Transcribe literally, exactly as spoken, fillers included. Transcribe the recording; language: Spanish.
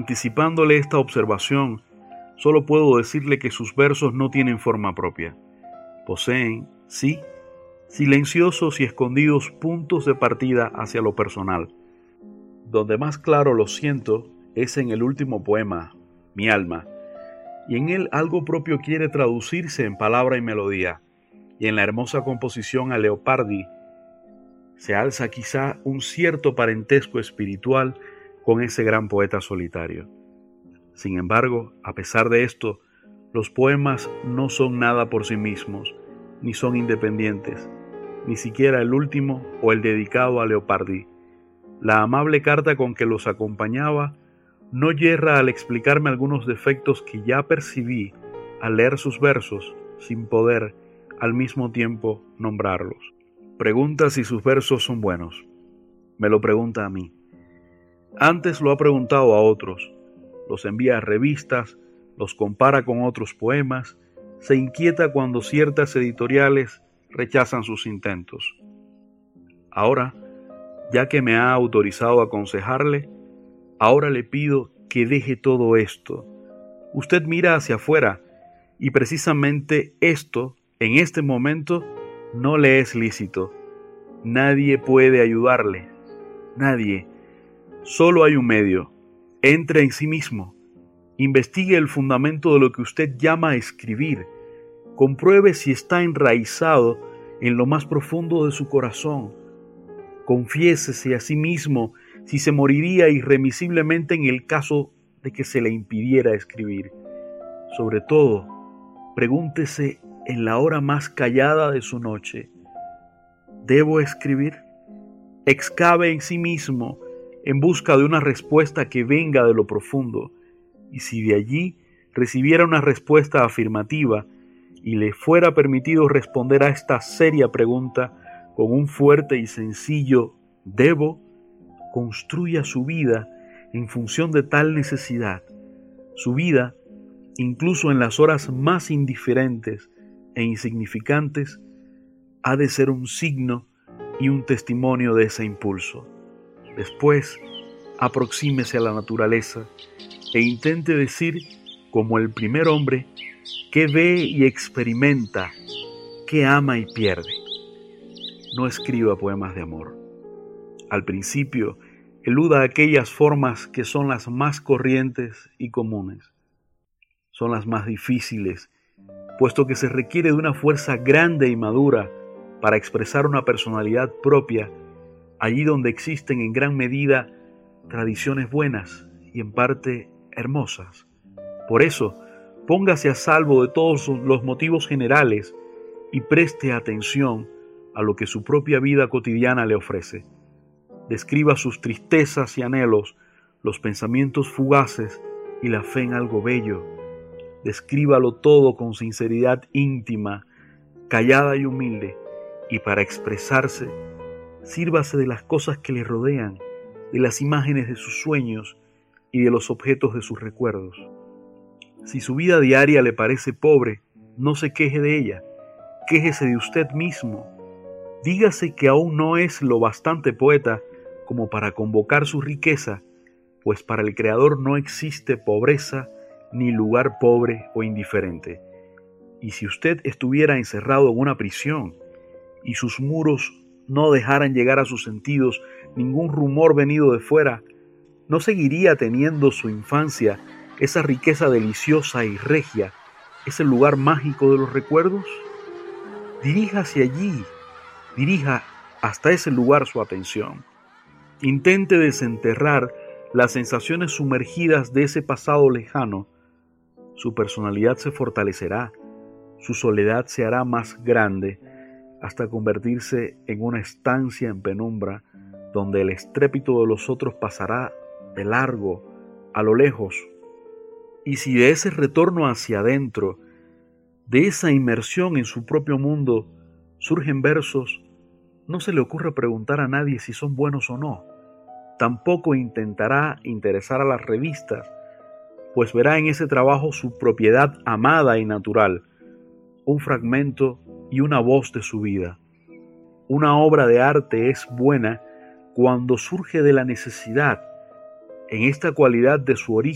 Anticipándole esta observación, solo puedo decirle que sus versos no tienen forma propia. Poseen, sí, silenciosos y escondidos puntos de partida hacia lo personal. Donde más claro lo siento es en el último poema, Mi alma, y en él algo propio quiere traducirse en palabra y melodía, y en la hermosa composición a Leopardi se alza quizá un cierto parentesco espiritual con ese gran poeta solitario. Sin embargo, a pesar de esto, los poemas no son nada por sí mismos, ni son independientes, ni siquiera el último o el dedicado a Leopardi. La amable carta con que los acompañaba no yerra al explicarme algunos defectos que ya percibí al leer sus versos sin poder al mismo tiempo nombrarlos. Pregunta si sus versos son buenos. Me lo pregunta a mí. Antes lo ha preguntado a otros. Los envía a revistas, los compara con otros poemas, se inquieta cuando ciertas editoriales rechazan sus intentos. Ahora, ya que me ha autorizado a aconsejarle, ahora le pido que deje todo esto. Usted mira hacia afuera y precisamente esto, en este momento, no le es lícito. Nadie puede ayudarle. Nadie. Solo hay un medio. Entre en sí mismo. Investigue el fundamento de lo que usted llama escribir. Compruebe si está enraizado en lo más profundo de su corazón. Confiésese a sí mismo si se moriría irremisiblemente en el caso de que se le impidiera escribir. Sobre todo, pregúntese en la hora más callada de su noche, ¿debo escribir? Excave en sí mismo en busca de una respuesta que venga de lo profundo, y si de allí recibiera una respuesta afirmativa y le fuera permitido responder a esta seria pregunta con un fuerte y sencillo «debo», construya su vida en función de tal necesidad. Su vida, incluso en las horas más indiferentes e insignificantes, ha de ser un signo y un testimonio de ese impulso. Después, aproxímese a la naturaleza e intente decir, como el primer hombre, qué ve y experimenta, qué ama y pierde. No escriba poemas de amor. Al principio, eluda aquellas formas que son las más corrientes y comunes. Son las más difíciles, puesto que se requiere de una fuerza grande y madura para expresar una personalidad propia, allí donde existen en gran medida tradiciones buenas y en parte hermosas. Por eso, póngase a salvo de todos los motivos generales y preste atención a lo que su propia vida cotidiana le ofrece. Describa sus tristezas y anhelos, los pensamientos fugaces y la fe en algo bello. Descríbalo todo con sinceridad íntima, callada y humilde, y para expresarse, sírvase de las cosas que le rodean, de las imágenes de sus sueños y de los objetos de sus recuerdos. Si su vida diaria le parece pobre, no se queje de ella, quéjese de usted mismo. Dígase que aún no es lo bastante poeta como para convocar su riqueza, pues para el Creador no existe pobreza ni lugar pobre o indiferente. Y si usted estuviera encerrado en una prisión y sus muros no dejaran llegar a sus sentidos ningún rumor venido de fuera, ¿no seguiría teniendo su infancia esa riqueza deliciosa y regia, ese lugar mágico de los recuerdos? Diríjase allí, dirija hasta ese lugar su atención. Intente desenterrar las sensaciones sumergidas de ese pasado lejano. Su personalidad se fortalecerá, su soledad se hará más grande, hasta convertirse en una estancia en penumbra, donde el estrépito de los otros pasará de largo, a lo lejos. Y si de ese retorno hacia adentro, de esa inmersión en su propio mundo, surgen versos, no se le ocurra preguntar a nadie si son buenos o no. Tampoco intentará interesar a las revistas, pues verá en ese trabajo su propiedad amada y natural, un fragmento y una voz de su vida. Una obra de arte es buena cuando surge de la necesidad. En esta cualidad de su origen,